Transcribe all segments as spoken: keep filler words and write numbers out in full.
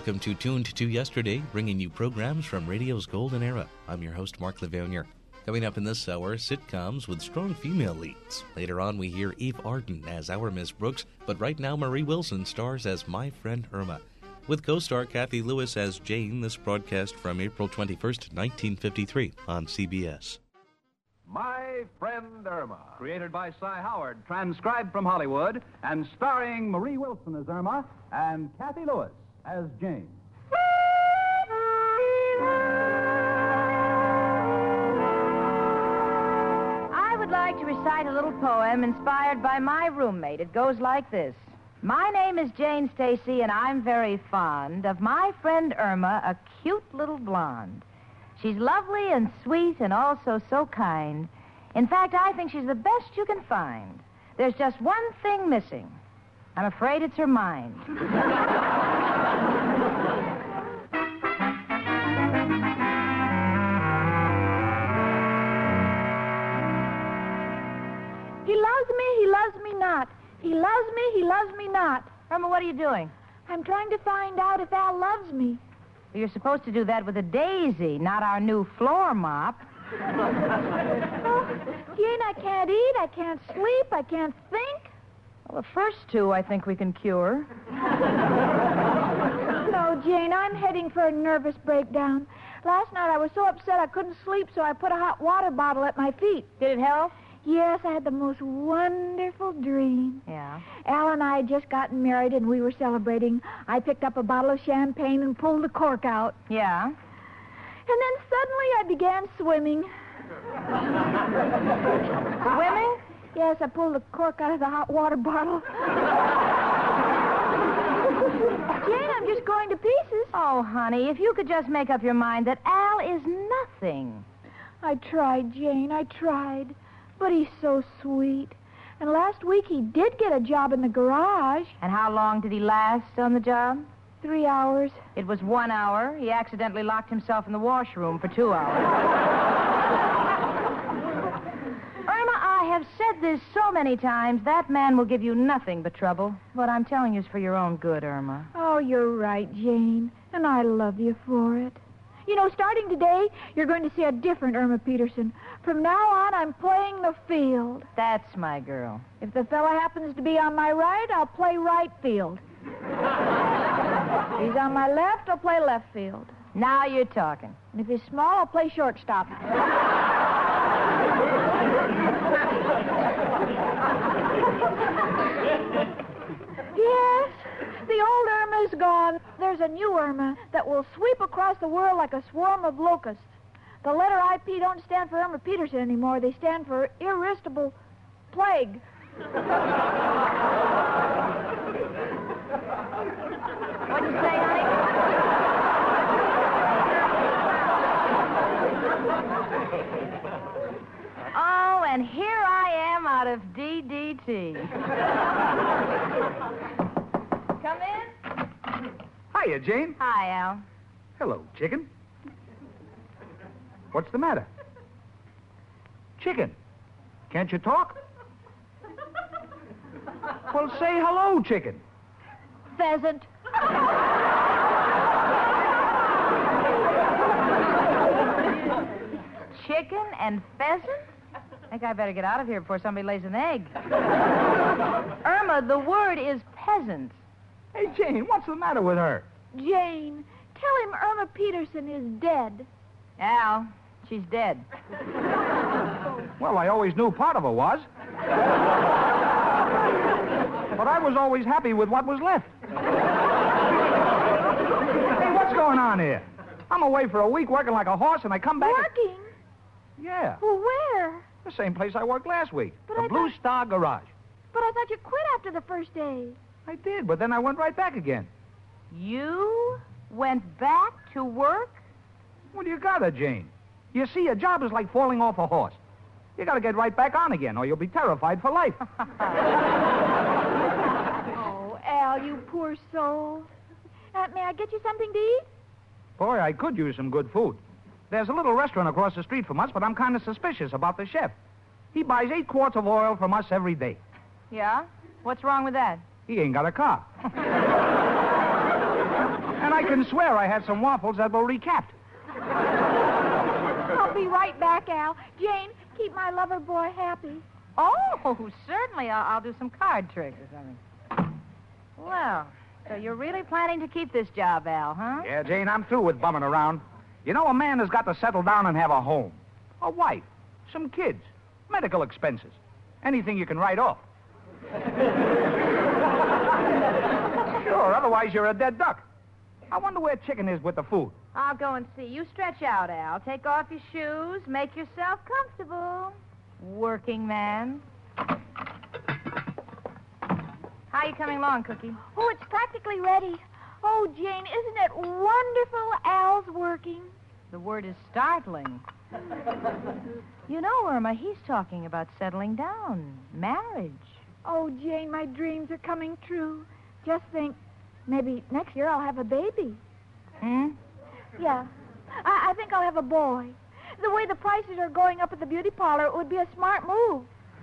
Welcome to Tuned to Yesterday, bringing you programs from radio's golden era. I'm your host, Mark Lavernier. Coming up in this hour, sitcoms with strong female leads. Later on, we hear Eve Arden as our Miss Brooks, but right now, Marie Wilson stars as My Friend Irma. With co-star Kathy Lewis as Jane, this broadcast from April twenty-first, nineteen fifty-three on C B S. My Friend Irma, created by Cy Howard, transcribed from Hollywood, and starring Marie Wilson as Irma and Kathy Lewis as Jane. I would like to recite a little poem inspired by my roommate. It goes like this. My name is Jane Stacy, and I'm very fond of my friend Irma, a cute little blonde. She's lovely and sweet and also so kind. In fact, I think she's the best you can find. There's just one thing missing. I'm afraid it's her mind. He loves me, he loves me not. He loves me, he loves me not. Irma, what are you doing? I'm trying to find out if Al loves me. You're supposed to do that with a daisy, not our new floor mop. Oh, Jane, I can't eat, I can't sleep, I can't think. Well, the first two I think we can cure. No, Jane, I'm heading for a nervous breakdown. Last night I was so upset I couldn't sleep, so I put a hot water bottle at my feet. Did it help? Yes, I had the most wonderful dream. Yeah. Al and I had just gotten married, and we were celebrating. I picked up a bottle of champagne and pulled the cork out. Yeah. And then suddenly I began swimming. Swimming? Yes, I pulled the cork out of the hot water bottle. Jane, I'm just going to pieces. Oh, honey, if you could just make up your mind that Al is nothing. I tried, Jane, I tried. But he's so sweet. And last week he did get a job in the garage. And how long did he last on the job? Three hours. It was one hour. He accidentally locked himself in the washroom for two hours. Irma, I have said this so many times. That man will give you nothing but trouble. What I'm telling you is for your own good, Irma. Oh, you're right, Jane. And I love you for it. You know, starting today, you're going to see a different Irma Peterson. From now on, I'm playing the field. That's my girl. If the fella happens to be on my right, I'll play right field. If he's on my left, I'll play left field. Now you're talking. And if he's small, I'll play shortstop. Yes, the old Irma's gone. There's a new Irma that will sweep across the world like a swarm of locusts. The letter I P don't stand for Irma Peterson anymore. They stand for irresistible plague. What'd you say, honey? Oh, and here I am out of D D T. Come in. Hiya, Jane. Hi, Al. Hello, chicken. What's the matter? Chicken. Can't you talk? Well, say hello, chicken. Pheasant. Chicken and pheasant? I think I better get out of here before somebody lays an egg. Irma, the word is peasant. Hey, Jane, what's the matter with her? Jane, tell him Irma Peterson is dead. Al, she's dead. Well, I always knew part of her was. But I was always happy with what was left. Hey, what's going on here? I'm away for a week working like a horse, and I come back... Working? And... Yeah. Well, where? The same place I worked last week. But the I Blue thought... Star Garage. But I thought you quit after the first day. I did, but then I went right back again. You went back to work? Well, you gotta, Jane. You see, a job is like falling off a horse. You gotta get right back on again, or you'll be terrified for life. Oh, Al, you poor soul. Uh, may I get you something to eat? Boy, I could use some good food. There's a little restaurant across the street from us, but I'm kind of suspicious about the chef. He buys eight quarts of oil from us every day. Yeah? What's wrong with that? He ain't got a car. And I can swear I had some waffles that were recapped. I'll be right back, Al. Jane, keep my lover boy happy. Oh, certainly. I'll, I'll do some card tricks or something. Well, so you're really planning to keep this job, Al, huh? Yeah, Jane, I'm through with bumming around. You know, a man has got to settle down and have a home, a wife, some kids, medical expenses, anything you can write off. Sure, otherwise you're a dead duck. I wonder where Chicken is with the food. I'll go and see. You stretch out, Al. Take off your shoes. Make yourself comfortable. Working man. How you coming along, Cookie? Oh, it's practically ready. Oh, Jane, isn't it wonderful Al's working? The word is startling. You know, Irma, he's talking about settling down. Marriage. Oh, Jane, my dreams are coming true. Just think, maybe next year I'll have a baby. Hmm? Yeah. I, I think I'll have a boy. The way the prices are going up at the beauty parlor, it would be a smart move.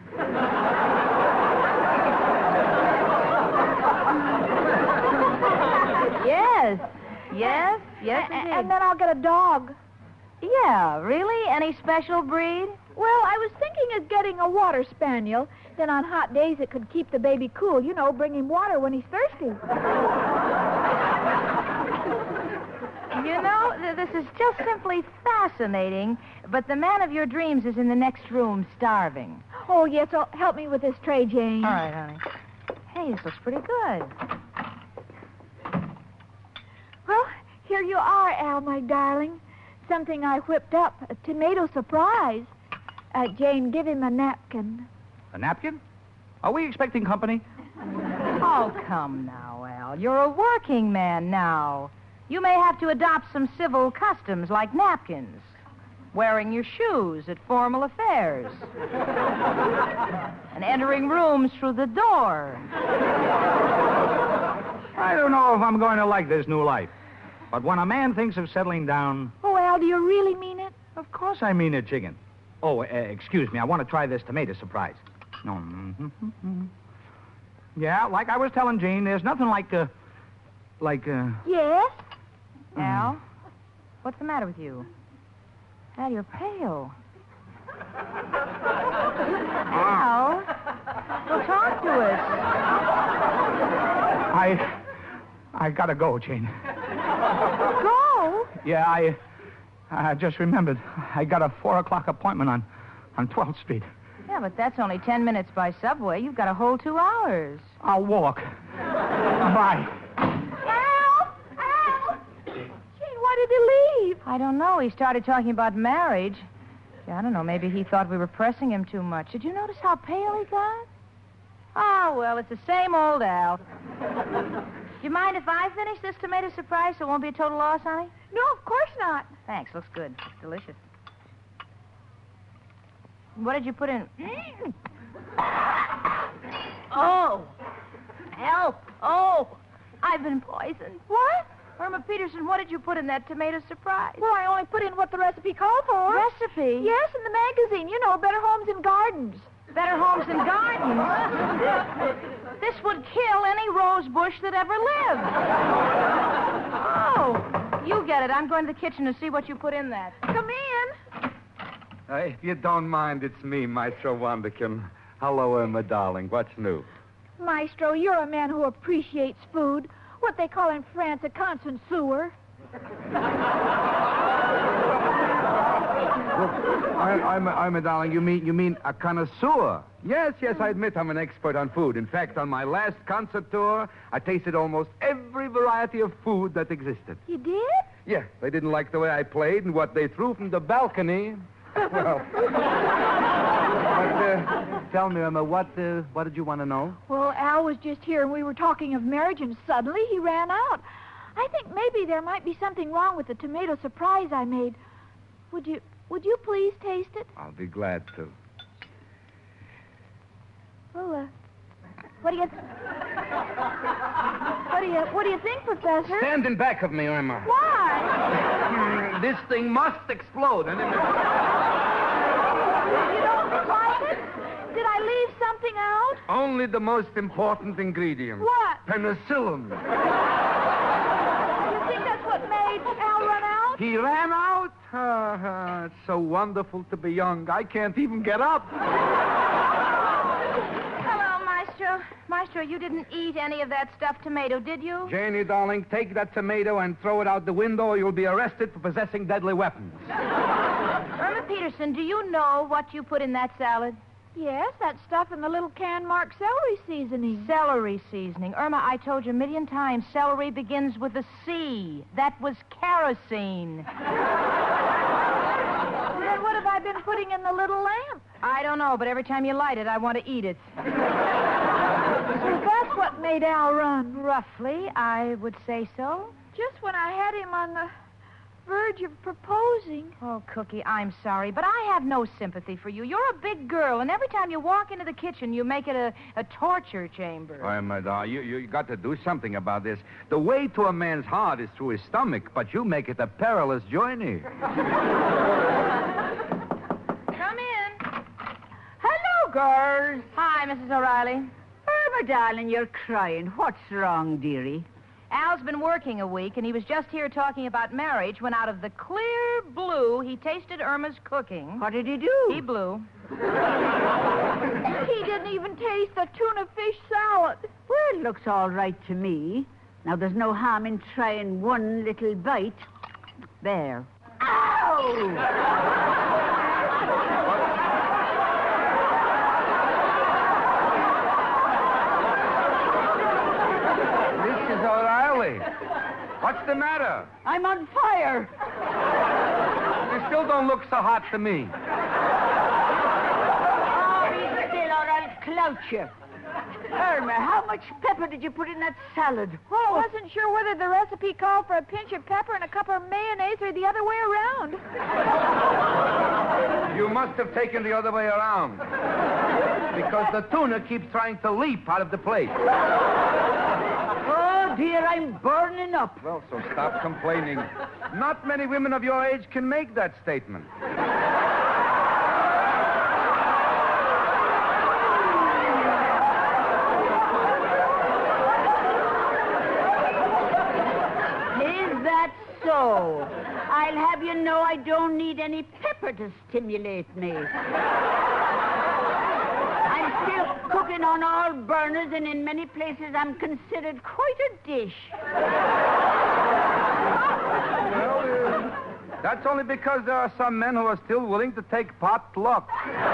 Yes. Yes. Yes, A- indeed. and then I'll get a dog. Yeah, really? Any special breed? Well, I was thinking of getting a water spaniel. Then on hot days it could keep the baby cool. You know, bring him water when he's thirsty. You know, th- this is just simply fascinating, but the man of your dreams is in the next room starving. Oh, yes, oh, help me with this tray, Jane. All right, honey. Hey, this looks pretty good. Well, here you are, Al, my darling. Something I whipped up, a tomato surprise. Uh, Jane, give him a napkin. A napkin? Are we expecting company? Oh, come now, Al. You're a working man now. You may have to adopt some civil customs like napkins, wearing your shoes at formal affairs, and entering rooms through the door. I don't know if I'm going to like this new life. But when a man thinks of settling down... Oh, Al, do you really mean it? Of course I mean it, Chicken. Oh, uh, excuse me. I want to try this tomato surprise. No. Mm-hmm. Yeah, like I was telling Jane, there's nothing like, uh... Like, uh... Yes? Al, what's the matter with you? Al, you're pale. Al, well, talk to us. I... I gotta go, Jane. Go? Yeah, I... I just remembered. I got a four o'clock appointment on, on twelfth Street. Yeah, but that's only ten minutes by subway. You've got a whole two hours. I'll walk. Bye. Al! Al! Jane, why did he leave? I don't know. He started talking about marriage. Yeah, I don't know. Maybe he thought we were pressing him too much. Did you notice how pale he got? Oh, well, it's the same old Al. Do you mind if I finish this tomato surprise so it won't be a total loss, honey? No, of course not. Thanks. Looks good. It's delicious. What did you put in? Mm. Oh. Help. Oh. I've been poisoned. What? Irma Peterson, what did you put in that tomato surprise? Well, I only put in what the recipe called for. Recipe? Yes, in the magazine. You know, Better Homes and Gardens. Better Homes and Gardens. This would kill any rose bush that ever lived. Oh, you get it. I'm going to the kitchen to see what you put in that. Come in. Uh, if you don't mind, it's me, Maestro Wonderkin. Hello, Irma, darling. What's new? Maestro, you're a man who appreciates food. What they call in France a connoisseur. I, I'm, a, I'm a darling. You mean you mean a connoisseur? Yes, yes, I admit I'm an expert on food. In fact, on my last concert tour, I tasted almost every variety of food that existed. You did? Yeah, they didn't like the way I played and what they threw from the balcony. Well, but, uh, tell me, Irma, what uh, what did you want to know? Well, Al was just here and we were talking of marriage and suddenly he ran out. I think maybe there might be something wrong with the tomato surprise I made. Would you would you please taste it? I'll be glad to. Well, uh, what do you What do you what do you think, Professor? Stand in back of me, Irma. Why? Mm, this thing must explode. And You don't like it? Did I leave something out? only the most important ingredient. What? Penicillin. You think that's what made Al run out? He ran out? Uh, it's so wonderful to be young. I can't even get up. Hello, Maestro. Maestro, you didn't eat any of that stuffed tomato, did you? Janie, darling, take that tomato and throw it out the window or you'll be arrested for possessing deadly weapons. Irma Peterson, do you know what you put in that salad? Yes, that stuff in the little can marked celery seasoning. Celery seasoning. Irma, I told you a million times, celery begins with a C. That was kerosene. Then what have I been putting in the little lamp? I don't know, but every time you light it, I want to eat it. So that's what made Al run. Roughly, I would say so. Just when I had him on the verge of proposing. Oh, Cookie, I'm sorry, but I have no sympathy for you. You're a big girl, and every time you walk into the kitchen, you make it a, a torture chamber. All right, my darling, you, you got to do something about this. The way to a man's heart is through his stomach, but you make it a perilous journey. Come in. Hello, girls. Hi, Missus O'Reilly. Irma, darling, you're crying. What's wrong, dearie? Al's been working a week, and he was just here talking about marriage when out of the clear blue, he tasted Irma's cooking. What did he do? He blew. He didn't even taste the tuna fish salad. Well, it looks all right to me. Now, there's no harm in trying one little bite. There. Ow! O'Reilly, what's the matter? I'm on fire. You still don't look so hot to me. Oh, be still or I'll clout you. Irma, how much pepper did you put in that salad? Well, I wasn't sure whether the recipe called for a pinch of pepper and a cup of mayonnaise or the other way around. You must have taken the other way around. Because the tuna keeps trying to leap out of the plate. Oh, dear, I'm burning up. Well, so stop complaining. Not many women of your age can make that statement. Is that so? I'll have you know I don't need any pepper to stimulate me. I'm still cooking on all burners, and in many places I'm considered quite a dish. Well, uh, that's only because there are some men who are still willing to take pot luck.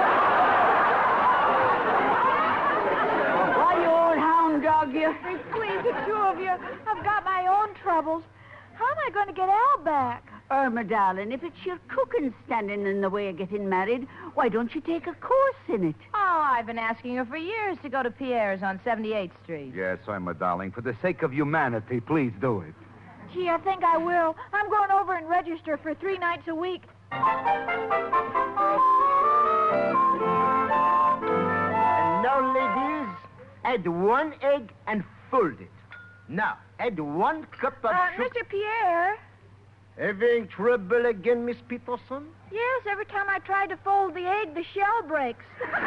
Why, you old hound dog, you. Please, the two of you, I've got my own troubles. How am I going to get Al back? Irma, darling, if it's your cooking standing in the way of getting married, why don't you take a course in it? Oh, I've been asking her for years to go to Pierre's on seventy-eighth Street. Yes, Irma, darling. For the sake of humanity, please do it. Gee, I think I will. I'm going over and register for three nights a week. And now, ladies, add one egg and fold it. Now, add one cup of Uh, sugar. Mister Pierre? Having trouble again, Miss Peterson? Yes, every time I try to fold the egg, the shell breaks.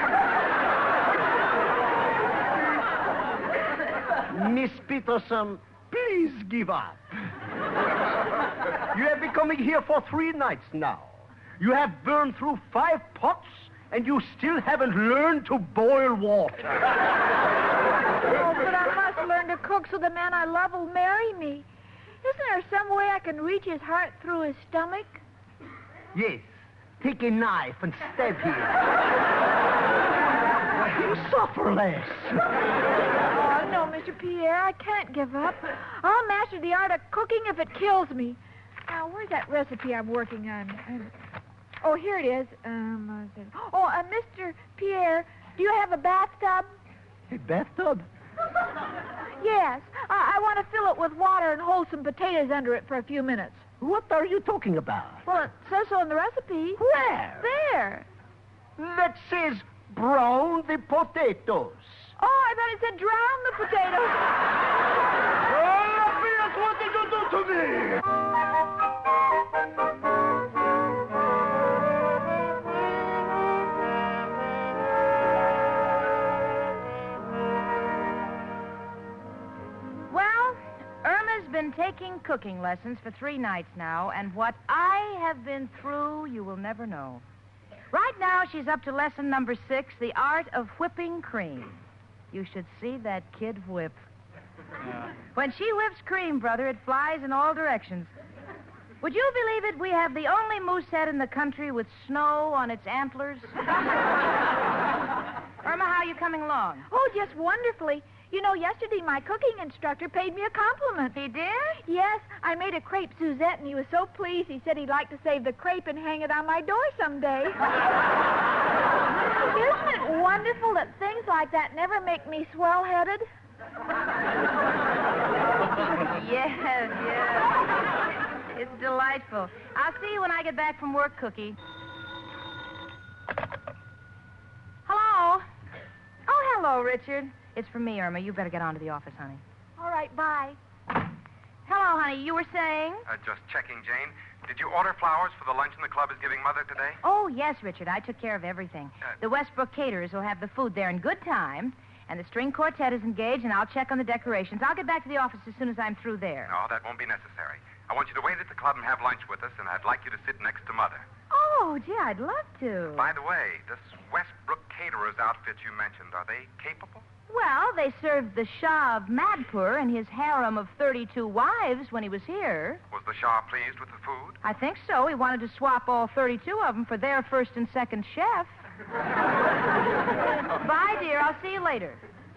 Miss Peterson, please give up. You have been coming here for three nights now. You have burned through five pots, and you still haven't learned to boil water. Oh, but I must learn to cook so the man I love will marry me. Isn't there some way I can reach his heart through his stomach? Yes. Take a knife and stab him. He'll suffer less. Oh, no, Mister Pierre, I can't give up. I'll master the art of cooking if it kills me. Now, where's that recipe I'm working on? Um, oh, here it is. Um, uh, oh, uh, Mister Pierre, do you have a bathtub? A bathtub? Yes. I, I want to fill it with water and hold some potatoes under it for a few minutes. What are you talking about? Well, it says so in the recipe. Where? There. That says brown the potatoes. Oh, I thought it said drown the potatoes. Oh, Pierce, what did you do to me? been taking cooking lessons for three nights now, and what I have been through, you will never know. Right now, she's up to lesson number six, the art of whipping cream. You should see that kid whip. Uh. When she whips cream, brother, it flies in all directions. Would you believe it? We have the only moose head in the country with snow on its antlers. Irma, how are you coming along? Oh, just wonderfully. You know, yesterday my cooking instructor paid me a compliment. He did? Yes. I made a crepe Suzette, and he was so pleased. He said he'd like to save the crepe and hang it on my door someday. Isn't it wonderful that things like that never make me swell-headed? Yes, yes. It's delightful. I'll see you when I get back from work, Cookie. Hello? Oh, hello, Richard. It's from me, Irma. You better get on to the office, honey. All right, bye. Hello, honey. You were saying? Uh, just checking, Jane. Did you order flowers for the luncheon the club is giving Mother today? Oh, yes, Richard. I took care of everything. Uh, the Westbrook caterers will have the food there in good time, and the string quartet is engaged, and I'll check on the decorations. I'll get back to the office as soon as I'm through there. No, that won't be necessary. I want you to wait at the club and have lunch with us, and I'd like you to sit next to Mother. Oh, gee, I'd love to. By the way, this Westbrook caterers outfit you mentioned, are they capable? Well, they served the Shah of Madpur and his harem of thirty-two wives when he was here. Was the Shah pleased with the food? I think so. He wanted to swap all thirty-two of them for their first and second chef. Bye, dear. I'll see you later.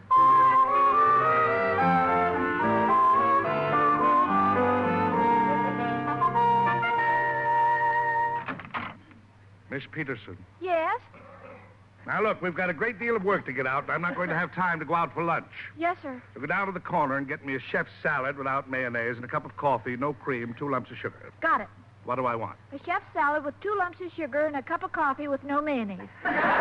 Miss Peterson. Yes? Now, look, we've got a great deal of work to get out, and I'm not going to have time to go out for lunch. Yes, sir. So go down to the corner and get me a chef's salad without mayonnaise and a cup of coffee, no cream, two lumps of sugar. Got it. What do I want? A chef's salad with two lumps of sugar and a cup of coffee with no mayonnaise.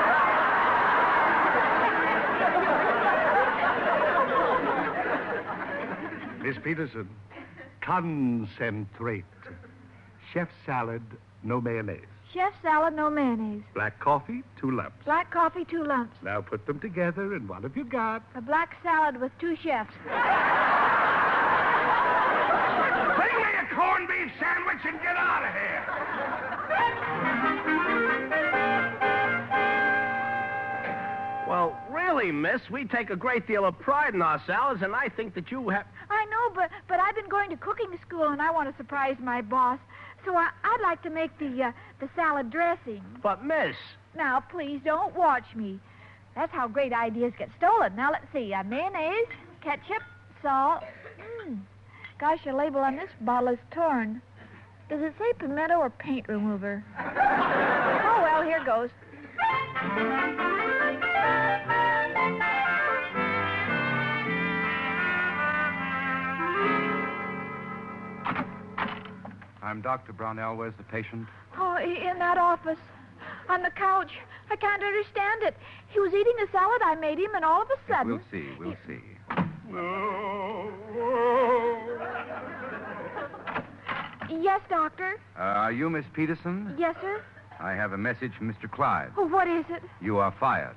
Miss Peterson, concentrate. Chef's salad, no mayonnaise. Chef's salad, no mayonnaise. Black coffee, two lumps. Black coffee, two lumps. Now put them together, and what have you got? A black salad with two chefs. Bring me a corned beef sandwich and get out of here. Well, really, miss, we take a great deal of pride in our salads, and I think that you have... I know, but but I've been going to cooking school, and I want to surprise my boss. So I, I'd like to make the uh, the salad dressing. But, miss... Now, please don't watch me. That's how great ideas get stolen. Now, let's see. Uh, mayonnaise, ketchup, salt. Mm. Gosh, the label on this bottle is torn. Does it say pimento or paint remover? Oh, well, here goes. I'm Doctor Brownell. Where's the patient? Oh, in that office. On the couch. I can't understand it. He was eating the salad I made him, and all of a sudden... We'll see. We'll see. Yes, doctor? Uh, are you Miss Peterson? Yes, sir? I have a message from Mister Clyde. Oh, what is it? You are fired.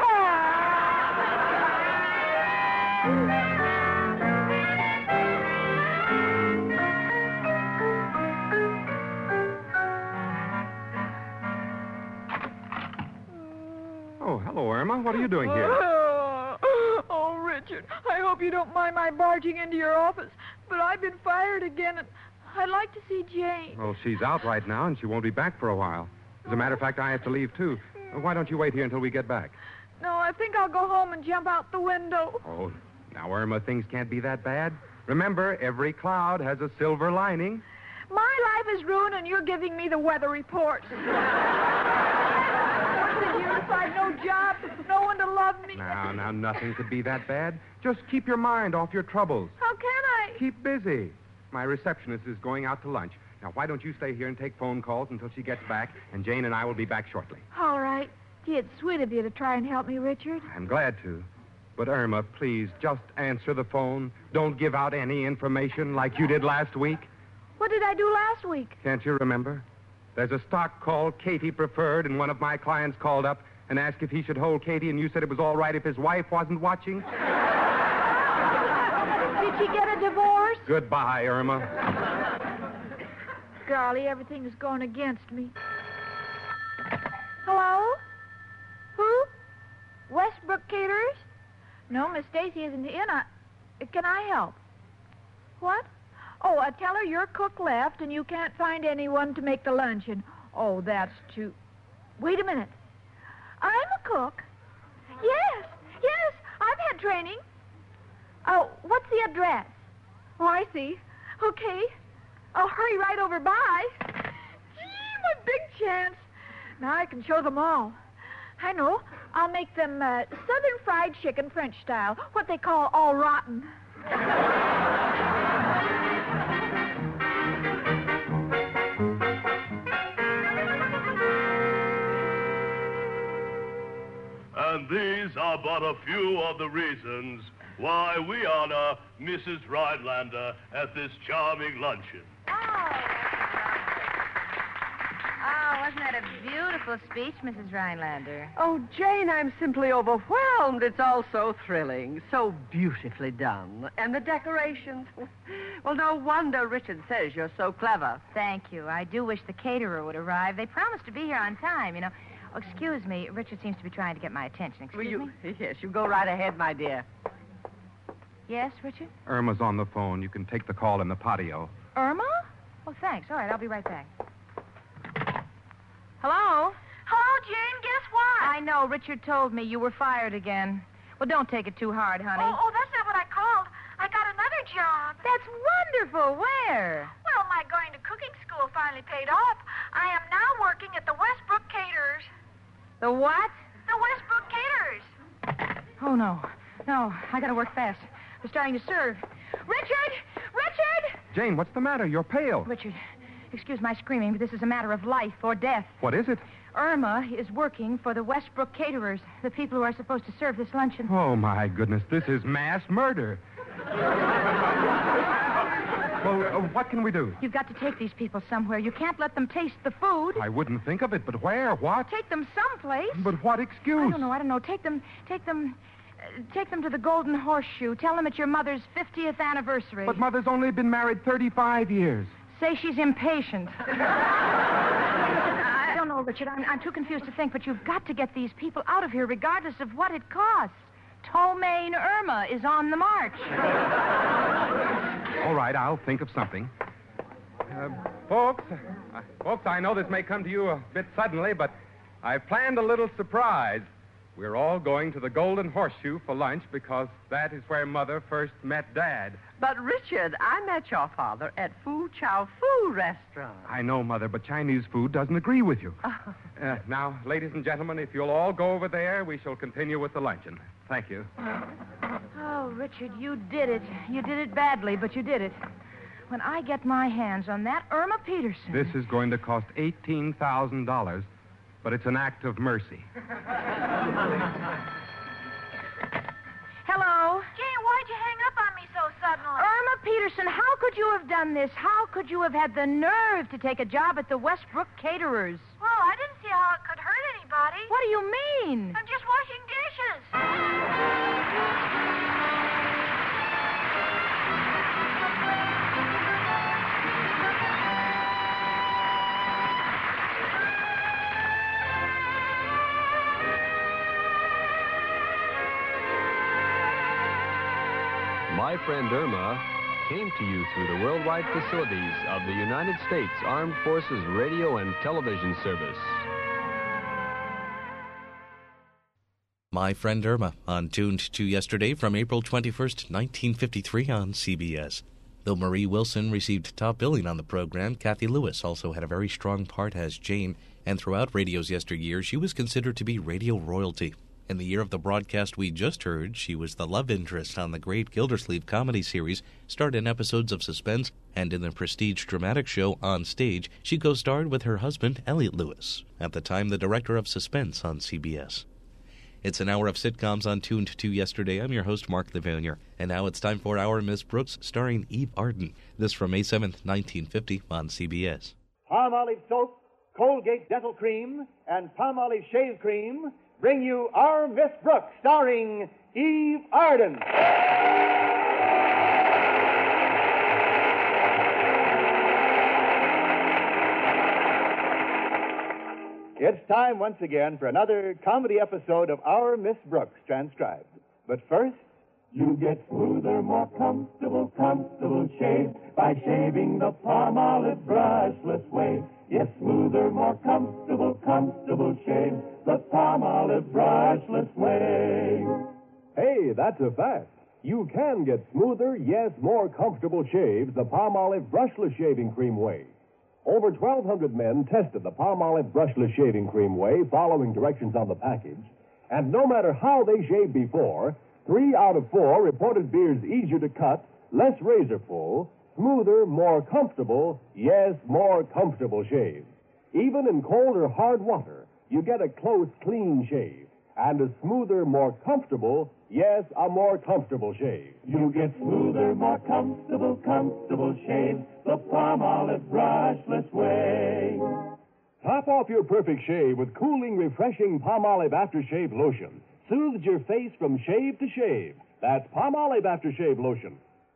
Oh, hello, Irma. What are you doing here? Oh, Richard, I hope you don't mind my barging into your office, but I've been fired again, and I'd like to see Jane. Well, she's out right now, and she won't be back for a while. As a matter of fact, I have to leave, too. Why don't you wait here until we get back? No, I think I'll go home and jump out the window. Oh, now, Irma, things can't be that bad. Remember, every cloud has a silver lining. My life is ruined, and you're giving me the weather report. What's the use? I've no job, no one to love me. Now, now, nothing could be that bad. Just keep your mind off your troubles. How can I? Keep busy. My receptionist is going out to lunch. Now, why don't you stay here and take phone calls until she gets back, and Jane and I will be back shortly. All right. Gee, it's sweet of you to try and help me, Richard. I'm glad to. But, Irma, please, just answer the phone. Don't give out any information like you did last week. What did I do last week? Can't you remember? There's a stock call Katie preferred, and one of my clients called up and asked if he should hold Katie, and you said it was all right if his wife wasn't watching. Did she get a divorce? Goodbye, Irma. Golly, everything is going against me. Hello? Who? Westbrook Caterers? No, Miss Stacy isn't in. I, can I help? What? Oh, uh, tell her your cook left and you can't find anyone to make the luncheon. Oh, that's too... Wait a minute. I'm a cook. Yes, yes, I've had training. Oh, what's the address? Oh, I see. Okay. I'll hurry right over by. Gee, my big chance. Now I can show them all. I know. I'll make them uh, southern fried chicken French style, what they call all rotten. And these are but a few of the reasons why we honor Missus Rhinelander at this charming luncheon. Oh, wasn't that a beautiful speech, Missus Rhinelander? Oh, Jane, I'm simply overwhelmed. It's all so thrilling, so beautifully done. And the decorations. Well, no wonder Richard says you're so clever. Thank you. I do wish the caterer would arrive. They promised to be here on time, you know. Oh, excuse me. Richard seems to be trying to get my attention. Excuse Will you, me? Yes, you go right ahead, my dear. Yes, Richard? Irma's on the phone. You can take the call in the patio. Irma? Oh, thanks. All right, I'll be right back. Hello? Hello, Jane. Guess what? I know. Richard told me you were fired again. Well, don't take it too hard, honey. Oh, oh, that's not what I called. I got another job. That's wonderful. Where? Well, my going to cooking school finally paid off. I am now working at the Westbrook Caterers. The what? The Westbrook Caterers. Oh, no. No, I gotta work fast. They're starting to serve. Richard! Richard! Jane, what's the matter? You're pale. Richard, excuse my screaming, but this is a matter of life or death. What is it? Irma is working for the Westbrook Caterers, the people who are supposed to serve this luncheon. Oh, my goodness. This is mass murder. Well, uh, what can we do? You've got to take these people somewhere. You can't let them taste the food. I wouldn't think of it, but where? What? Take them someplace. But what excuse? I don't know. I don't know. Take them, take them, uh, take them to the Golden Horseshoe. Tell them it's your mother's fiftieth anniversary. But Mother's only been married thirty-five years. Say she's impatient. I don't know, Richard. I'm, I'm too confused to think, but you've got to get these people out of here regardless of what it costs. Ptomaine Irma is on the march. All right, I'll think of something. Uh, folks, uh, folks, I know this may come to you a bit suddenly, but I've planned a little surprise. We're all going to the Golden Horseshoe for lunch because that is where Mother first met Dad. But, Richard, I met your father at Fu Chow Fu restaurant. I know, Mother, but Chinese food doesn't agree with you. Uh, now, ladies and gentlemen, if you'll all go over there, we shall continue with the luncheon. Thank you. Oh, Richard, you did it. You did it badly, but you did it. When I get my hands on that Irma Peterson... This is going to cost eighteen thousand dollars, but it's an act of mercy. Hello? Jane, why'd you hang up on me so suddenly? Irma Peterson, how could you have done this? How could you have had the nerve to take a job at the Westbrook Caterers? Well, I didn't see how it could hurt anybody. What do you mean? I'm just washing dishes. My Friend Irma came to you through the worldwide facilities of the United States Armed Forces Radio and Television Service. My Friend Irma, on Tuned to Yesterday from April twenty-first, nineteen fifty-three on C B S. Though Marie Wilson received top billing on the program, Kathy Lewis also had a very strong part as Jane, and throughout radio's yesteryear, she was considered to be radio royalty. In the year of the broadcast we just heard, she was the love interest on the great Gildersleeve comedy series, starred in episodes of Suspense, and in the prestige dramatic show On Stage, she co-starred with her husband, Elliot Lewis, at the time the director of Suspense on C B S. It's an hour of sitcoms on Tuned to Yesterday. I'm your host, Mark Levanier. And now it's time for Our Miss Brooks, starring Eve Arden. This from May seventh, nineteen fifty on C B S. Palmolive Soap, Colgate Dental Cream, and Palmolive Shave Cream bring you Our Miss Brooks, starring Eve Arden. It's time once again for another comedy episode of Our Miss Brooks transcribed. But first, you get smoother, more comfortable, comfortable shave by shaving the palm olive brushless way. Yes, smoother, more comfortable, comfortable shave the palm olive brushless way. Hey, that's a fact. You can get smoother, yes, more comfortable shaves the palm olive brushless shaving cream way. Over twelve hundred men tested the palm olive brushless shaving cream way following directions on the package, and no matter how they shaved before, three out of four reported beards easier to cut, less razor-full, smoother, more comfortable, yes, more comfortable shave. Even in cold or hard water, you get a close, clean shave, and a smoother, more comfortable, yes, a more comfortable shave. You get smoother, more comfortable, comfortable shave the palm olive brushless way. Top off your perfect shave with cooling, refreshing palm olive aftershave lotion. Soothes your face from shave to shave. That's palm olive aftershave lotion.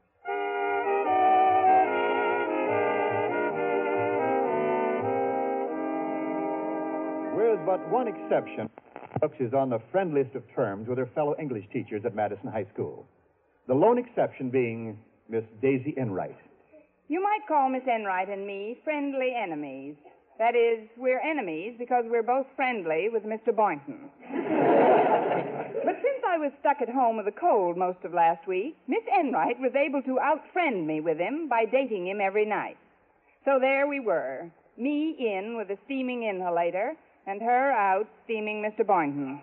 with but one exception, Brooks is on the friendliest of terms with her fellow English teachers at Madison High School. The lone exception being Miss Daisy Enright. You might call Miss Enright and me friendly enemies. That is, we're enemies because we're both friendly with Mister Boynton. But since I was stuck at home with a cold most of last week, Miss Enright was able to out-friend me with him by dating him every night. So there we were, me in with a steaming inhalator, and her out steaming Mister Boynton.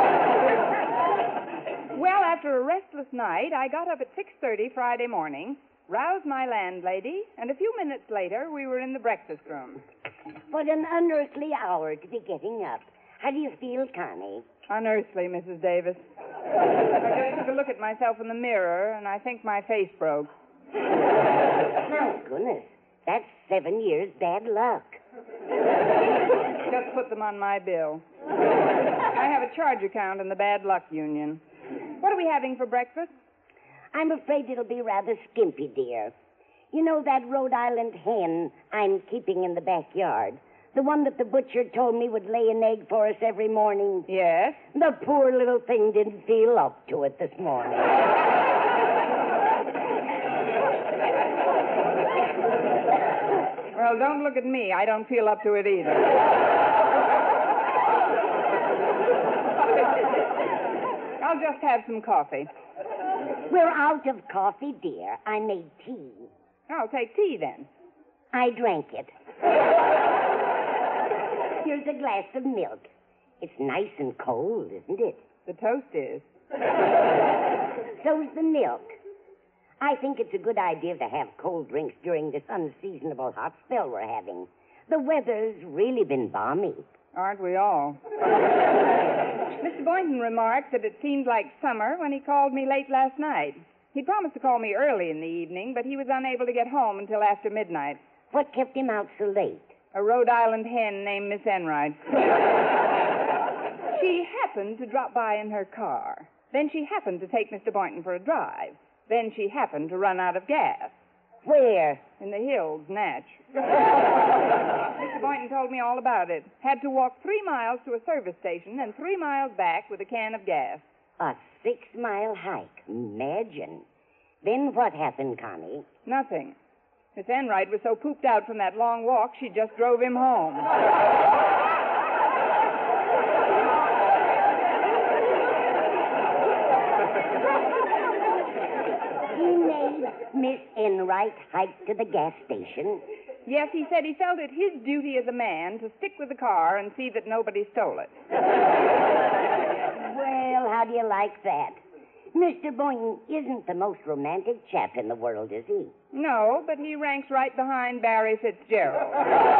Well, after a restless night, I got up at six thirty Friday morning, roused my landlady, and a few minutes later, we were in the breakfast room. What an unearthly hour to be getting up. How do you feel, Connie? Unearthly, Missus Davis. I just took a look at myself in the mirror, and I think my face broke. My goodness, that's seven years bad luck. Just put them on my bill. I have a charge account in the Bad Luck Union. What are we having for breakfast? I'm afraid it'll be rather skimpy, dear. You know that Rhode Island hen I'm keeping in the backyard? The one that the butcher told me would lay an egg for us every morning? Yes? The poor little thing didn't feel up to it this morning. Well, don't look at me. I don't feel up to it either. I'll just have some coffee. We're out of coffee, dear. I made tea. I'll take tea, then. I drank it. Here's a glass of milk. It's nice and cold, isn't it? The toast is. So's the milk. I think it's a good idea to have cold drinks during this unseasonable hot spell we're having. The weather's really been balmy. Aren't we all? Mister Boynton remarked that it seemed like summer when he called me late last night. He promised to call me early in the evening, but he was unable to get home until after midnight. What kept him out so late? A Rhode Island hen named Miss Enright. She happened to drop by in her car. Then she happened to take Mister Boynton for a drive. Then she happened to run out of gas. Where? In the hills, Natch. Mister Boynton told me all about it. Had to walk three miles to a service station and three miles back with a can of gas. A six-mile hike. Imagine. Then what happened, Connie? Nothing. Miss Enright was so pooped out from that long walk, she just drove him home. He made Miss Enright hike to the gas station? Yes, he said he felt it his duty as a man to stick with the car and see that nobody stole it. Well, how do you like that? Mister Boynton isn't the most romantic chap in the world, is he? No, but he ranks right behind Barry Fitzgerald.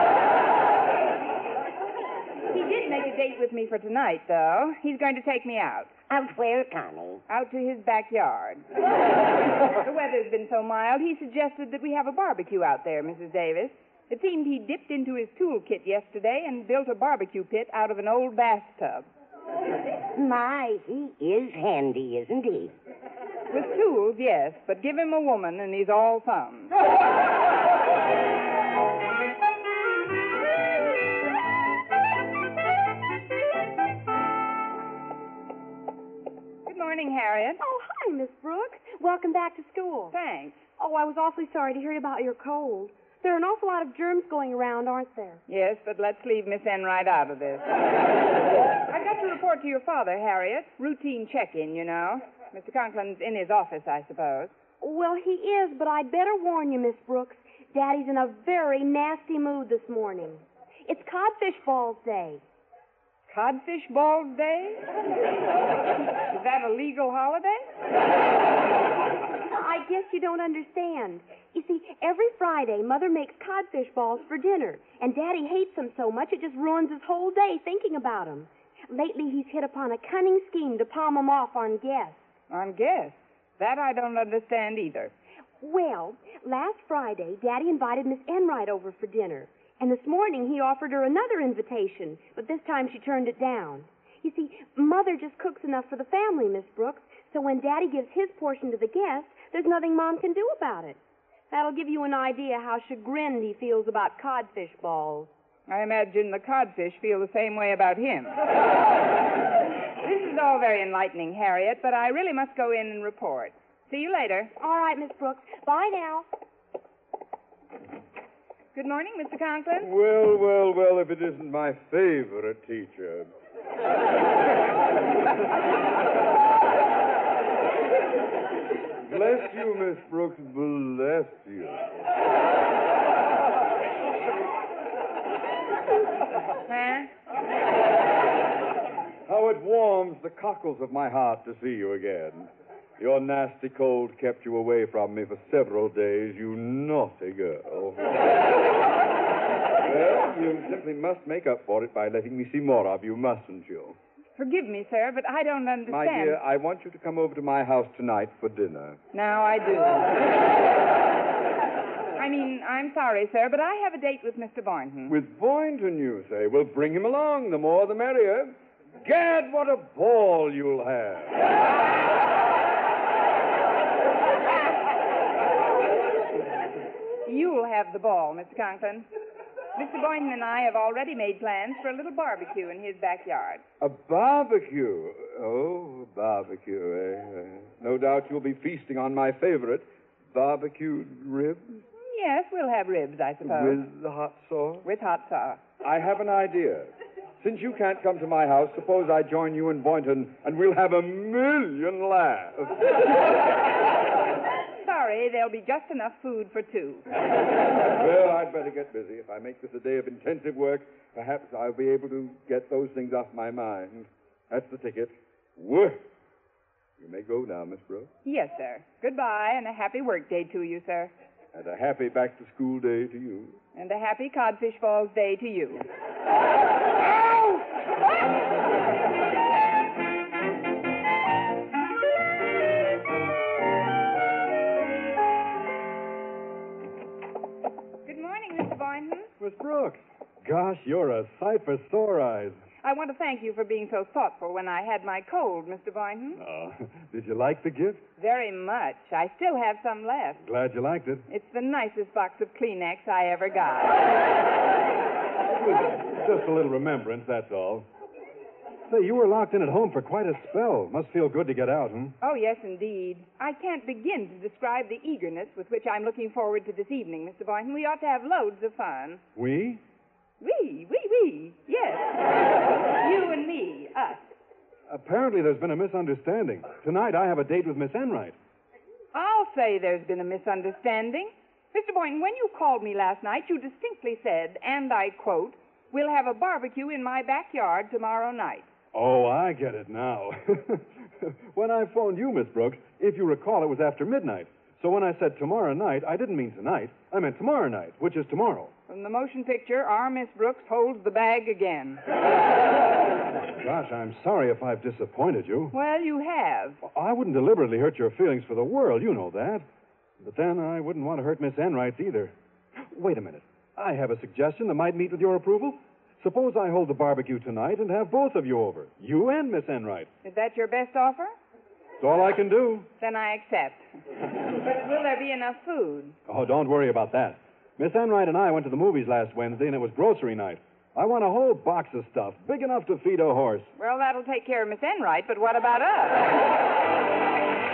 He did make a date with me for tonight, though. He's going to take me out. Out where, Connie? Out to his backyard. The weather's been so mild, he suggested that we have a barbecue out there, Missus Davis. It seemed he dipped into his toolkit yesterday and built a barbecue pit out of an old bathtub. My, he is handy, isn't he? With tools, yes, but give him a woman and he's all thumbs. morning, Harriet. Oh, hi, Miss Brooks. Welcome back to school. Thanks. Oh, I was awfully sorry to hear about your cold. There are an awful lot of germs going around, aren't there? Yes, but let's leave Miss Enright out of this. I've got to report to your father, Harriet. Routine check-in, you know. Mister Conklin's in his office, I suppose. Well, he is, but I'd better warn you, Miss Brooks. Daddy's in a very nasty mood this morning. It's Codfish Balls Day. Codfish Balls Day? Is that a legal holiday? I guess you don't understand. You see, every Friday, Mother makes codfish balls for dinner, and Daddy hates them so much it just ruins his whole day thinking about them. Lately, he's hit upon a cunning scheme to palm them off on guests. On guests? That I don't understand either. Well, last Friday, Daddy invited Miss Enright over for dinner. And this morning, he offered her another invitation, but this time she turned it down. You see, Mother just cooks enough for the family, Miss Brooks, so when Daddy gives his portion to the guests, there's nothing Mom can do about it. That'll give you an idea how chagrined he feels about codfish balls. I imagine the codfish feel the same way about him. This is all very enlightening, Harriet, but I really must go in and report. See you later. All right, Miss Brooks. Bye now. Good morning, Mister Conklin. Well, well, well, if it isn't my favorite teacher. Bless you, Miss Brooks. Bless you. Huh? How it warms the cockles of my heart to see you again. Your nasty cold kept you away from me for several days, you naughty girl. Well, you simply must make up for it by letting me see more of you, mustn't you? Forgive me, sir, but I don't understand. My dear, I want you to come over to my house tonight for dinner. Now I do. I mean, I'm sorry, sir, but I have a date with Mister Boynton. With Boynton, you say? Well, bring him along. The more, the merrier. Gad, what a ball you'll have. You'll have the ball, Mister Conklin. Mister Boynton and I have already made plans for a little barbecue in his backyard. A barbecue? Oh, a barbecue, eh? No doubt you'll be feasting on my favorite, barbecued ribs. Yes, we'll have ribs, I suppose. With the hot sauce? With hot sauce. I have an idea. Since you can't come to my house, suppose I join you and Boynton, and we'll have a million laughs. Sorry, there'll be just enough food for two. Well, I'd better get busy. If I make this a day of intensive work, perhaps I'll be able to get those things off my mind. That's the ticket. Work. You may go now, Miss Brooks. Yes, sir. Goodbye, and a happy work day to you, sir. And a happy back-to-school day to you. And a happy Codfish Balls day to you. Good morning, Mister Boynton. Miss Brooks. Gosh, you're a sight for sore eyes. I want to thank you for being so thoughtful when I had my cold, Mister Boynton. Oh, did you like the gift? Very much. I still have some left. Glad you liked it. It's the nicest box of Kleenex I ever got. It was just a little remembrance, that's all. Say, you were locked in at home for quite a spell. Must feel good to get out, hmm? Oh, yes, indeed. I can't begin to describe the eagerness with which I'm looking forward to this evening, Mister Boynton. We ought to have loads of fun. We? We, we, we, yes. You and me, us. Apparently there's been a misunderstanding. Tonight I have a date with Miss Enright. I'll say there's been a misunderstanding. Mister Boynton, when you called me last night, you distinctly said, and I quote, "We'll have a barbecue in my backyard tomorrow night." Oh, I get it now. When I phoned you, Miss Brooks, if you recall, it was after midnight. So when I said tomorrow night, I didn't mean tonight. I meant tomorrow night, which is tomorrow. From the motion picture, our Miss Brooks holds the bag again. Gosh, I'm sorry if I've disappointed you. Well, you have. I wouldn't deliberately hurt your feelings for the world, you know that. But then I wouldn't want to hurt Miss Enright's either. Wait a minute. I have a suggestion that might meet with your approval. Suppose I hold the barbecue tonight and have both of you over, you and Miss Enright. Is that your best offer? It's all I can do. Then I accept. But will there be enough food? Oh, don't worry about that. Miss Enright and I went to the movies last Wednesday, and it was grocery night. I want a whole box of stuff, big enough to feed a horse. Well, that'll take care of Miss Enright, but what about us?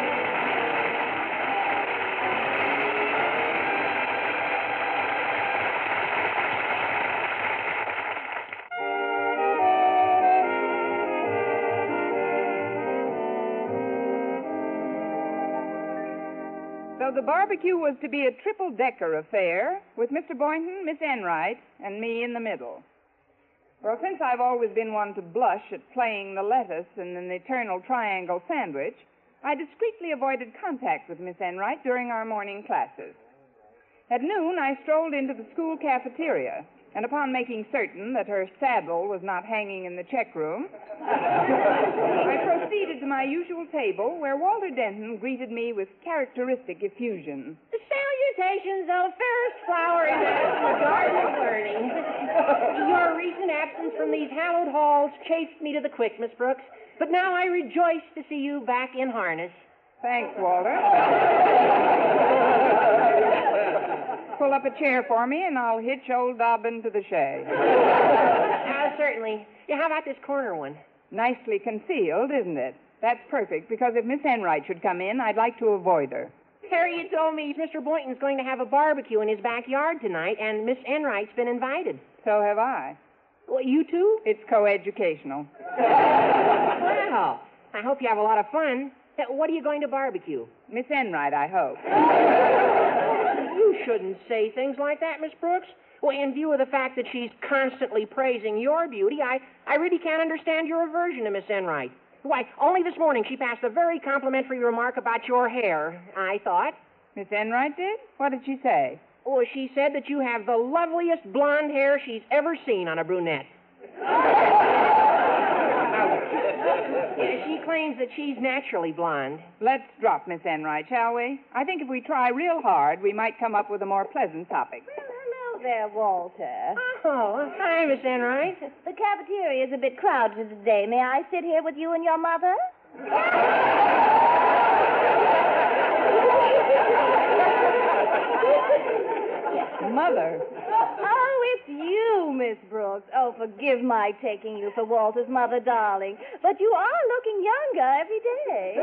So the barbecue was to be a triple-decker affair with Mister Boynton, Miss Enright, and me in the middle. Well, since I've always been one to blush at playing the lettuce in an eternal triangle sandwich, I discreetly avoided contact with Miss Enright during our morning classes. At noon, I strolled into the school cafeteria, and upon making certain that her saddle was not hanging in the check room, I proceeded to my usual table, where Walter Denton greeted me with characteristic effusion. Salutations of fairest flower in the garden of learning. Your recent absence from these hallowed halls chafed me to the quick, Miss Brooks, but now I rejoice to see you back in harness. Thanks, Walter. Pull up a chair for me, and I'll hitch old Dobbin to the shay. Uh, certainly. Yeah, how about this corner one? Nicely concealed, isn't it? That's perfect, because if Miss Enright should come in, I'd like to avoid her. Harriet told me Mister Boynton's going to have a barbecue in his backyard tonight, and Miss Enright's been invited. So have I. Well, you too? It's coeducational. Well, I hope you have a lot of fun. What are you going to barbecue? Miss Enright, I hope. You shouldn't say things like that, Miss Brooks. Well, in view of the fact that she's constantly praising your beauty, I, I really can't understand your aversion to Miss Enright. Why, only this morning she passed a very complimentary remark about your hair, I thought. Miss Enright did? What did she say? Oh, she said that you have the loveliest blonde hair she's ever seen on a brunette. Yeah, she claims that she's naturally blonde. Let's drop Miss Enright, shall we? I think if we try real hard, we might come up with a more pleasant topic. Hello there, Walter. Oh, hi, Miss Enright. The cafeteria is a bit crowded today. May I sit here with you and your mother? Mother? Oh, it's you, Miss Brooks. Oh, forgive my taking you for Walter's mother, darling. But you are looking younger every day.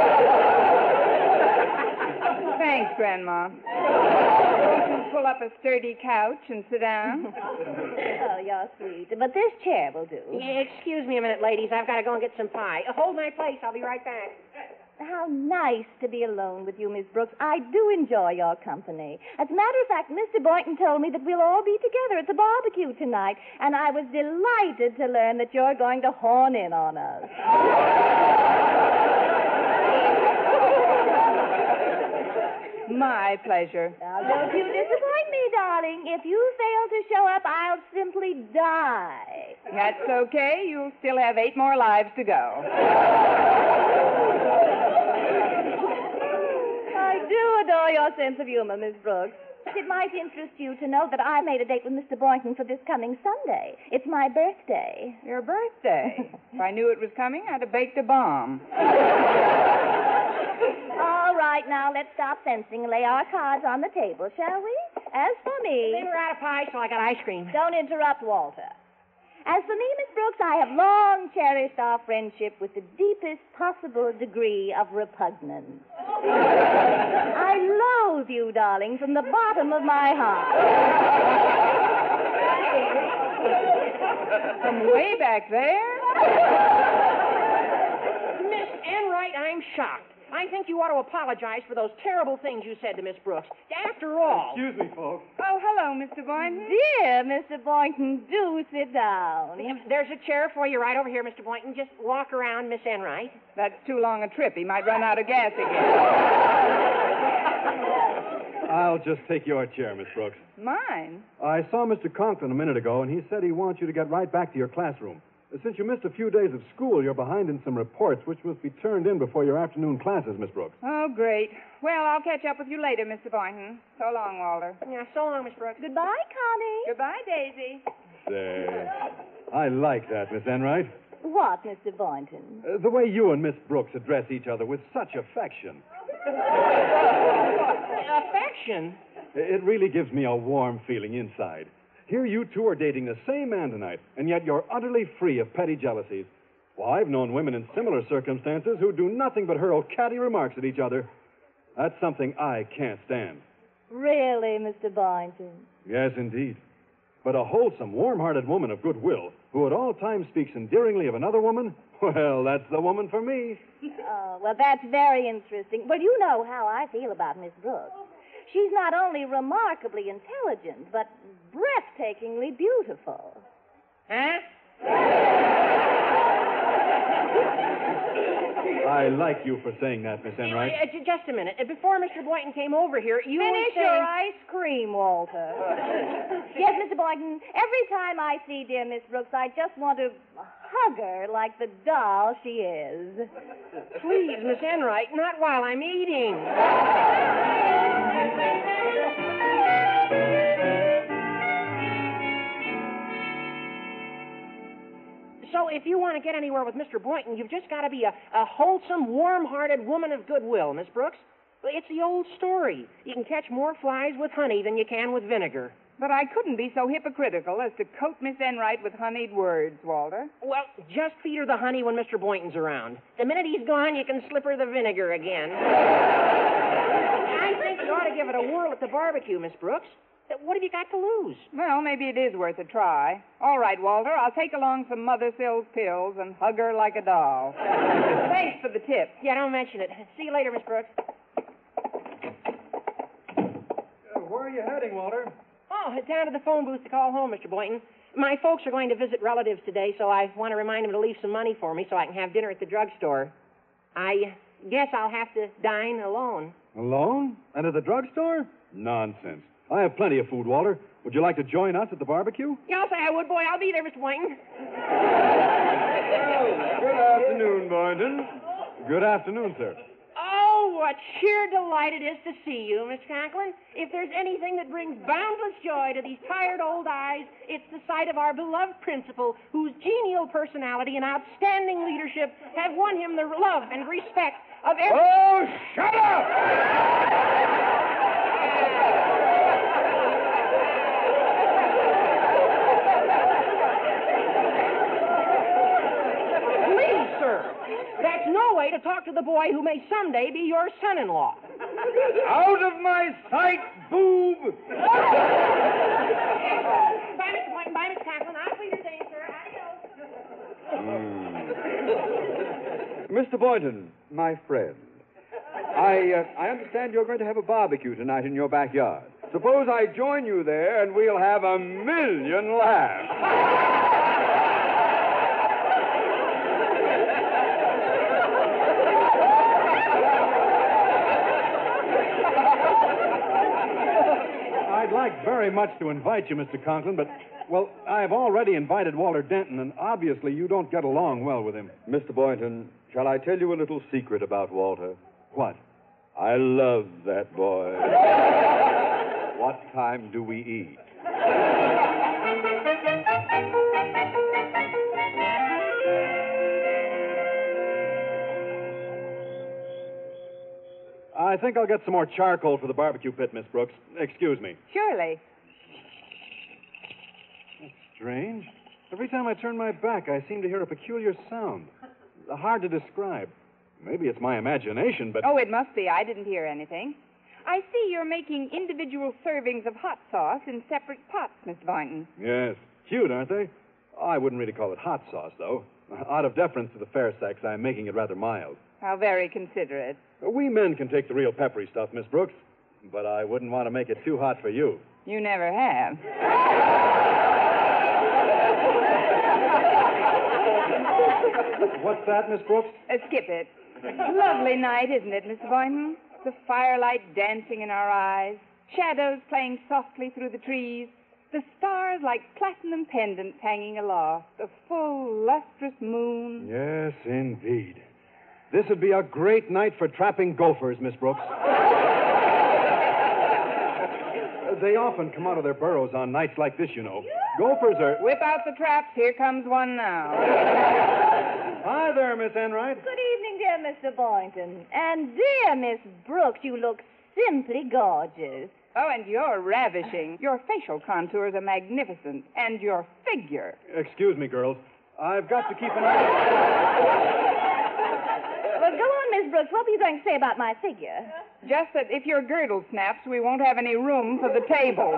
Thanks, Grandma. Won't you pull up a sturdy couch and sit down? Oh, you're sweet. But this chair will do. Yeah, excuse me a minute, ladies. I've got to go and get some pie. Uh, hold my place. I'll be right back. How nice to be alone with you, Miss Brooks. I do enjoy your company. As a matter of fact, Mister Boynton told me that we'll all be together at the barbecue tonight, and I was delighted to learn that you're going to horn in on us. My pleasure. Now, don't you disappoint me, darling. If you fail to show up, I'll simply die. That's okay. You'll still have eight more lives to go. I do adore your sense of humor, Miss Brooks. It might interest you to know that I made a date with Mister Boynton for this coming Sunday. It's my birthday. Your birthday? If I knew it was coming, I'd have baked a bomb. All right, now let's stop fencing and lay our cards on the table, shall we? As for me... They were out of pie, so I got ice cream. Don't interrupt, Walter. As for me, Miss Brooks, I have long cherished our friendship with the deepest possible degree of repugnance. I loathe you, darling, from the bottom of my heart. From way back there? Miss Enright, I'm shocked. I think you ought to apologize for those terrible things you said to Miss Brooks. After all... Excuse me, folks. Oh, hello, Mister Boynton. Dear Mister Boynton, do sit down. There's a chair for you right over here, Mister Boynton. Just walk around, Miss Enright. That's too long a trip. He might run out of gas again. I'll just take your chair, Miss Brooks. Mine? I saw Mister Conklin a minute ago, and he said he wants you to get right back to your classroom. Since you missed a few days of school, you're behind in some reports, which must be turned in before your afternoon classes, Miss Brooks. Oh, great. Well, I'll catch up with you later, Mister Boynton. So long, Walter. Yeah, so long, Miss Brooks. Goodbye, Connie. Goodbye, Daisy. Say, I like that, Miss Enright. What, Mister Boynton? Uh, the way you and Miss Brooks address each other with such affection. Affection? It really gives me a warm feeling inside. Here you two are dating the same man tonight, and yet you're utterly free of petty jealousies. Well, I've known women in similar circumstances who do nothing but hurl catty remarks at each other. That's something I can't stand. Really, Mister Boynton? Yes, indeed. But a wholesome, warm-hearted woman of goodwill who at all times speaks endearingly of another woman, well, that's the woman for me. Oh, well, that's very interesting. Well, you know how I feel about Miss Brooks. She's not only remarkably intelligent, but breathtakingly beautiful. Huh? I like you for saying that, Miss Enright. Uh, j- just a minute. Uh, Before Mister Boynton came over here, you Finish were saying... your ice cream, Walter. Yes, Mister Boynton, every time I see dear Miss Brooks, I just want to hug her like the doll she is. Please, Miss Enright, not while I'm eating. So if you want to get anywhere with Mister Boynton, you've just got to be a, a wholesome, warm-hearted woman of goodwill, Miss Brooks. It's the old story. You can catch more flies with honey than you can with vinegar. But I couldn't be so hypocritical as to coat Miss Enright with honeyed words, Walter. Well, just feed her the honey when Mister Boynton's around. The minute he's gone, you can slip her the vinegar again. I think you ought to give it a whirl at the barbecue, Miss Brooks. What have you got to lose? Well, maybe it is worth a try. All right, Walter, I'll take along some Mother Sill's pills and hug her like a doll. Thanks for the tip. Yeah, don't mention it. See you later, Miss Brooks. Uh, where are you heading, Walter? Oh, down to the phone booth to call home, Mister Boynton. My folks are going to visit relatives today, so I want to remind them to leave some money for me so I can have dinner at the drugstore. I guess I'll have to dine alone. Alone? And at the drugstore? Nonsense. I have plenty of food, Walter. Would you like to join us at the barbecue? Yeah, I'll say I would, boy. I'll be there, Mister Boynton. Good afternoon, Boynton. Good afternoon, sir. Oh, what sheer delight it is to see you, Miss Conklin. If there's anything that brings boundless joy to these tired old eyes, it's the sight of our beloved principal, whose genial personality and outstanding leadership have won him the love and respect of every... Oh, shut up! Please, sir. That's no way to talk to the boy who may someday be your son-in-law. Out of my sight, boob! Bye, Mister Boynton. Bye, Miss Conklin. I'll please your day, sir. Adios. Mm. Mister Boynton, my friend, I, uh, I understand you're going to have a barbecue tonight in your backyard. Suppose I join you there and we'll have a million laughs. I'd like very much to invite you, Mister Conklin, but, well, I've already invited Walter Denton, and obviously you don't get along well with him. Mister Boynton, shall I tell you a little secret about Walter? What? I love that boy. What time do we eat? I think I'll get some more charcoal for the barbecue pit, Miss Brooks. Excuse me. Surely. That's strange. Every time I turn my back, I seem to hear a peculiar sound. Hard to describe. Maybe it's my imagination, but... Oh, it must be. I didn't hear anything. I see you're making individual servings of hot sauce in separate pots, Miss Boynton. Yes. Cute, aren't they? I wouldn't really call it hot sauce, though. Out of deference to the fair sex, I'm making it rather mild. How very considerate. We men can take the real peppery stuff, Miss Brooks, but I wouldn't want to make it too hot for you. You never have. What's that, Miss Brooks? Uh, skip it. Lovely night, isn't it, Mister Boynton? The firelight dancing in our eyes, shadows playing softly through the trees, the stars like platinum pendants hanging aloft, a full, lustrous moon. Yes, indeed. This would be a great night for trapping gophers, Miss Brooks. They often come out of their burrows on nights like this, you know. Gophers are... Whip out the traps. Here comes one now. Hi there, Miss Enright. Good evening, dear Mister Boynton. And dear Miss Brooks, you look simply gorgeous. Oh, and you're ravishing. Your facial contours are magnificent. And your figure. Excuse me, girls. I've got to keep an eye Well, go on, Miss Brooks. What were you going to say about my figure? Just that if your girdle snaps, we won't have any room for the table.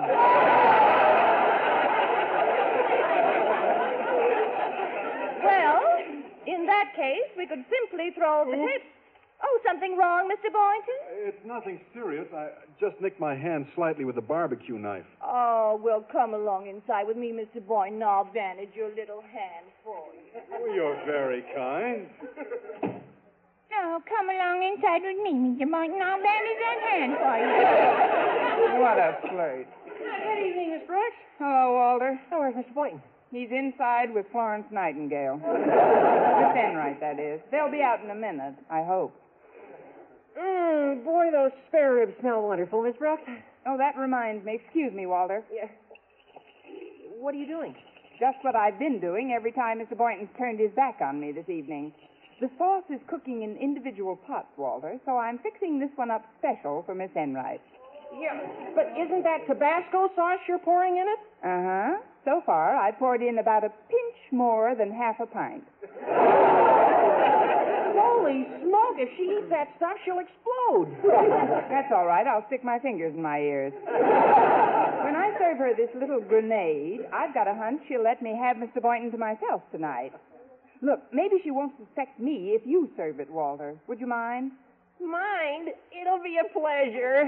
Well, in that case, we could simply throw the table. Oh, something wrong, Mister Boynton? It's nothing serious. I just nicked my hand slightly with a barbecue knife. Oh, well, come along inside with me, Mister Boynton. I'll bandage your little hand for you. Oh, you're very kind. Oh, come along inside with me, Mister Boynton. I'll bandage that hand for you. What a flirt. Good evening, Miss Brooks. Hello, Walter. Oh, where's Mister Boynton? He's inside with Florence Nightingale. Miss Enright, that is. They'll be out in a minute, I hope. Mmm, boy, those spare ribs smell wonderful, Miss Brooks. Oh, that reminds me. Excuse me, Walter. Yeah. What are you doing? Just what I've been doing every time Mister Boynton's turned his back on me this evening. The sauce is cooking in individual pots, Walter, so I'm fixing this one up special for Miss Enright. Yeah, but isn't that Tabasco sauce you're pouring in it? Uh-huh. So far, I poured in about a pinch more than half a pint. Holy smoke, if she eats that stuff, she'll explode. That's all right. I'll stick my fingers in my ears. When I serve her this little grenade, I've got a hunch she'll let me have Mister Boynton to myself tonight. Look, maybe she won't suspect me if you serve it, Walter. Would you mind? Mind? It'll be a pleasure.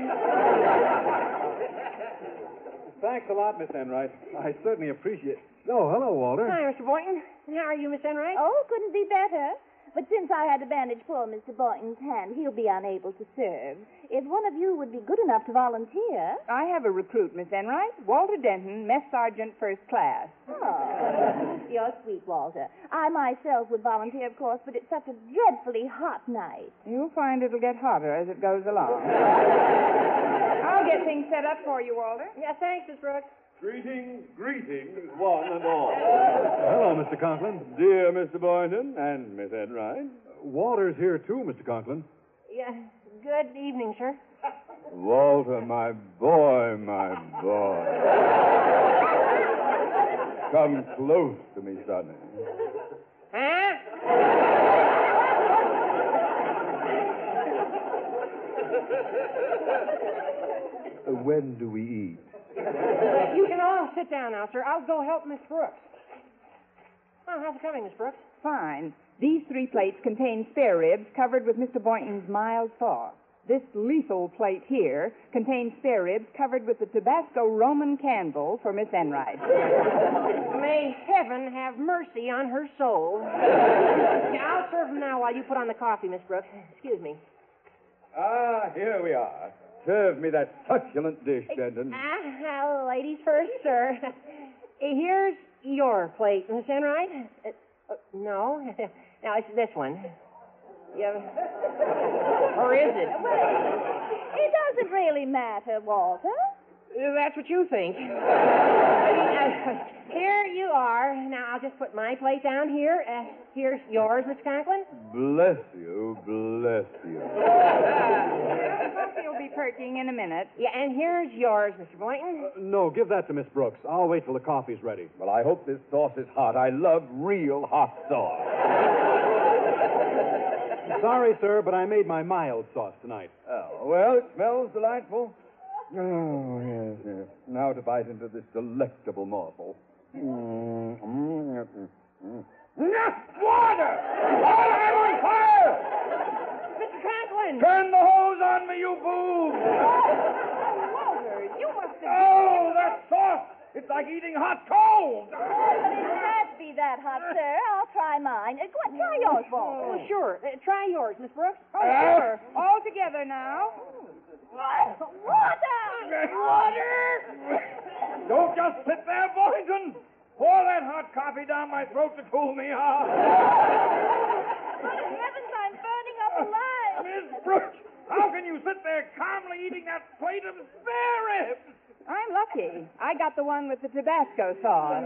Thanks a lot, Miss Enright. I certainly appreciate it. Oh, hello, Walter. Hi, Mister Boynton. How are you, Miss Enright? Oh, couldn't be better. But since I had to bandage poor Mister Boynton's hand, he'll be unable to serve. If one of you would be good enough to volunteer. I have a recruit, Miss Enright. Walter Denton, Mess Sergeant First Class. Oh, you're sweet, Walter. I myself would volunteer, of course, but it's such a dreadfully hot night. You'll find it'll get hotter as it goes along. I'll get things set up for you, Walter. Yeah, thanks, Miss Brooks. Greetings, greetings, one and all. Hello, Mister Conklin. Dear Mister Boynton and Miss Enright. Walter's here, too, Mister Conklin. Yeah, good evening, sir. Walter, my boy, my boy. Come close to me, sonny. Huh? Uh, when do we eat? You can all sit down now, sir. I'll go help Miss Brooks. Oh, how's it coming, Miss Brooks? Fine. These three plates contain spare ribs covered with Mister Boynton's mild sauce. This lethal plate here contains spare ribs covered with the Tabasco Roman candle for Miss Enright. May heaven have mercy on her soul. Yeah, I'll serve them now while you put on the coffee, Miss Brooks. Excuse me. Ah, here we are. Serve me that succulent dish, Denton. Ah, uh, ladies first, sir. Here's your plate, Miss Enright. Uh, uh, no. Now, it's this one. Yeah. Or is it? It doesn't really matter, Walter. Uh, That's what you think. uh, here you are. Now, I'll just put my plate down here. Uh, here's yours, Miss Conklin. Bless you, bless you. You'll be perking in a minute. Yeah, and here's yours, Mister Boynton. No, give that to Miss Brooks. I'll wait till the coffee's ready. Well, I hope this sauce is hot. I love real hot sauce. Sorry, sir, but I made my mild sauce tonight. Oh, well, it smells delightful. Oh, yes, yes. Now to bite into this delectable morsel. Mm, mm, mm, mm. Water! Water, I'm on fire! Mister Conklin! Turn the hose on me, you boob! Walter, you must have... Oh, that sauce! It's like eating hot coals! But it can't be that hot, sir. I'll try mine. Uh, go on, try yours, Walter. Oh, sure. Uh, try yours, Miss Brooks. Oh, sure. All together now. Water! Water! Don't just sit there, Boynton. Pour that hot coffee down my throat to cool me off. Good heavens, I'm burning up alive. Miss Brooks, how can you sit there calmly eating that plate of spare ribs? I'm lucky. I got the one with the Tabasco sauce.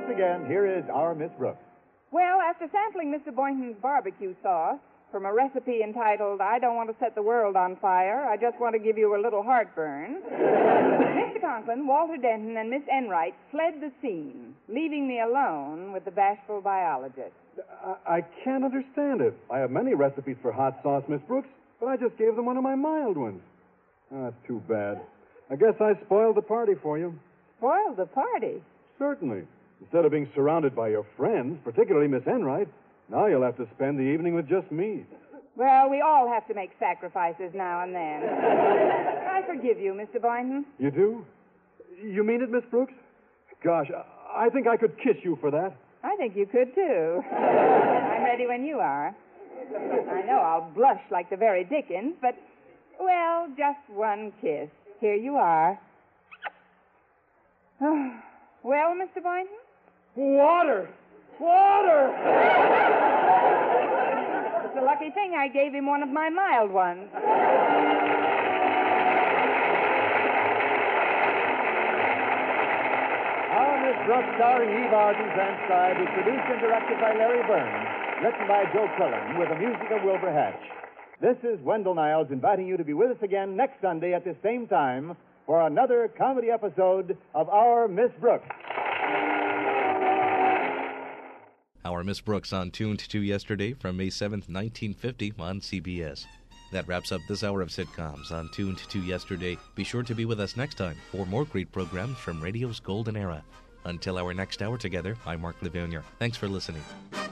again, here is our Miss Brooks. Well, after sampling Mister Boynton's barbecue sauce from a recipe entitled, I Don't Want to Set the World on Fire, I Just Want to Give You a Little Heartburn, Mister Conklin, Walter Denton, and Miss Enright fled the scene, leaving me alone with the bashful biologist. I, I can't understand it. I have many recipes for hot sauce, Miss Brooks, but I just gave them one of my mild ones. Oh, that's too bad. I guess I spoiled the party for you. Spoiled the party? Certainly. Instead of being surrounded by your friends, particularly Miss Enright, now you'll have to spend the evening with just me. Well, we all have to make sacrifices now and then. I forgive you, Mister Boynton. You do? You mean it, Miss Brooks? Gosh, I think I could kiss you for that. I think you could, too. I'm ready when you are. I know I'll blush like the very Dickens, but, well, just one kiss. Here you are. Well, Mister Boynton? Water! Water! It's a lucky thing I gave him one of my mild ones. Our Miss Brooks, starring Eve Arden, transcribed, is produced and directed by Larry Burns, written by Joe Cullen, with the music of Wilbur Hatch. This is Wendell Niles inviting you to be with us again next Sunday at this same time for another comedy episode of Our Miss Brooks. Our Miss Brooks on Tuned to Yesterday from May seventh, nineteen fifty on C B S. That wraps up this hour of sitcoms on Tuned to Yesterday. Be sure to be with us next time for more great programs from radio's golden era. Until our next hour together, I'm Mark Levonier. Thanks for listening.